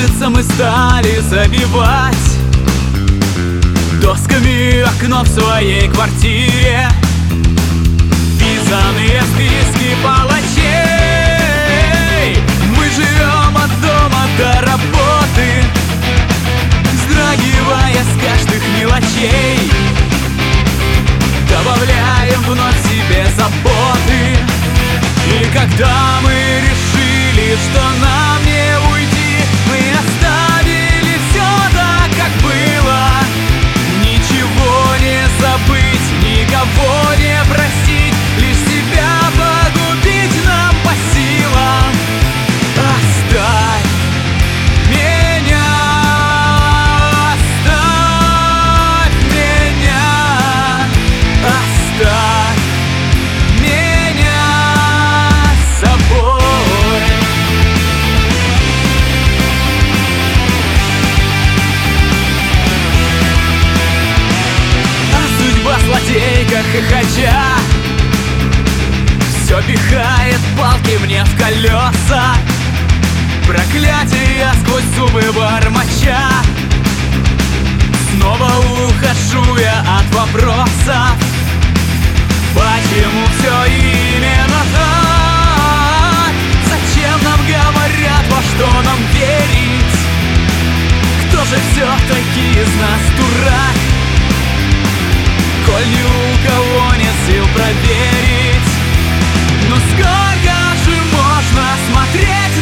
улице мы стали забивать досками окно в своей квартире. Писаные списки палачей. Мы живем от дома до работы, вздрагивая с каждых мелочей. Добавляем вновь себе заботы. И когда мы решили, что нам не уйти, мы оставили все так, как было. Ничего не забыть, никого не простить, лишь себя погубить нам по силам. Оставь меня, оставь меня, оставь меня с собой. А судьба злодейка хохоча все пихает палки мне в колеса. Проклятия сквозь зубы бормоча. Снова ухожу я от вопросов, почему все именно так? Зачем нам говорят, во что нам верить? Кто же все-таки из нас дурак, коль ни у кого нет сил проверить? Но сколько же можно смотреть